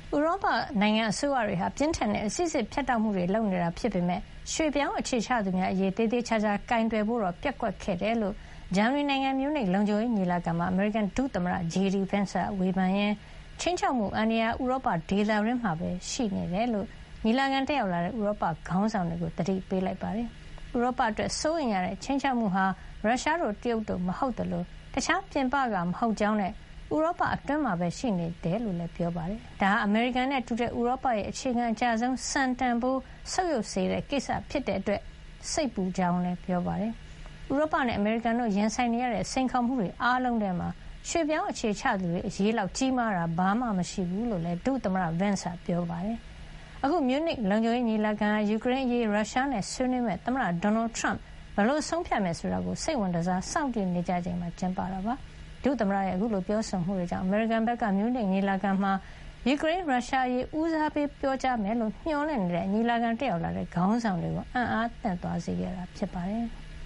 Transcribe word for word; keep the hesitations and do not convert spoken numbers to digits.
ဥရောပနိုင်ငံအစိုးရတွေဟာပြင်းထန်တဲ့အစစ်စစ်ဖြတ်တောက်မှုတွေလုပ်နေတာဖြစ်ပေမဲ့ရွှေ့ပြောင်းအခြေချသူများအရေးသေးသေးချာချာကင်တွယ်ဖို့တော့ပျက်ကွက်ခဲ့တယ်လို့ဂျာမနီနိုင်ငံမြူးနစ်လုံခြုံရေးညီလာခံမှာအမေရိကန်ဒုသမ္မတ ဂျေ ဒီ ဗန့်စ်ကဝေဖန်ရင်းချင်းချောက်မှုအန္တရာယ်ဥရောပဒေသရင်းမှာပဲရှိနေတယ်လို့ညီလာခံတက်ရောက်လာတဲ့ဥရောပခေါင်းဆောင်တွေကိုတတိပေးလိုက်ပါတယ်။ဥရောပအတွက်စိုးရိမ်ရတဲ့ချင်းချောက်မှုဟာရုရှားတို့တရုတ်တို့မဟုတ်တယ်လို့တခြားပြင်ပကမဟုတ်ကြောင်းနဲ့ဥရောပအတွင်းမှာပဲရှိနေတယ်လို့လည်းပြောပါတယ်။ဒါဟာအမေရိကန်နဲ့တူတဲ့ဥရောပရဲ့အခြေခံအကျဆုံးစံတန်ဖိုးဆုပ်ယုပ်စေတဲ့ကိစ္စဖြစ်တဲ့အတွက်စိတ်ပူကြောင်းလည်းပြောပါတယ်။ဥရောပနဲ့အမေရိကန်တို့ရင်ဆိုင်နေရတဲ့စိန်ခေါ်မှုတွေအားလုံးထဲမှာရွှေ့ပြောင်းအခြေချသူတွေအရေးလောက်ကြီးမားတာဘာမှမရှိဘူးလို့လည်းဒုသမ္မတဗန့်စ်ကပြောပါတယ်။အခုမြူးနစ်လုံခြုံရေးညီလာခံယူကရိန်းအရေးရုရှားနဲ့ဆွေးနွေးမဲ့သမ္မတဒေါ်နယ်ထရမ့်ဘယ်လိုဆုံးဖြတ်မယ်ဆိုတာကိုစိတ်ဝင်စားစောင့်ကြည့်နေကြချိန်မှာကျင်းပတာပါ။ဒုသမ္မတရဲ့အခုလိုပြောဆိုမှုတွေကြောင့်အမေရိကန်ဘက်ကမြူးနစ်ညီလာခံမှာယူကရိန်းရုရှားရေးဦးစားပေးပြောကြားမယ်လို့မျှော်လင့်နေတဲ့ညီလာခံတက်ရောက်လာတဲ့ခေါင်းဆောင်တွေကိုအံ့အားသင့်သွားစေခဲ့တာဖြစ်ပါတယ်။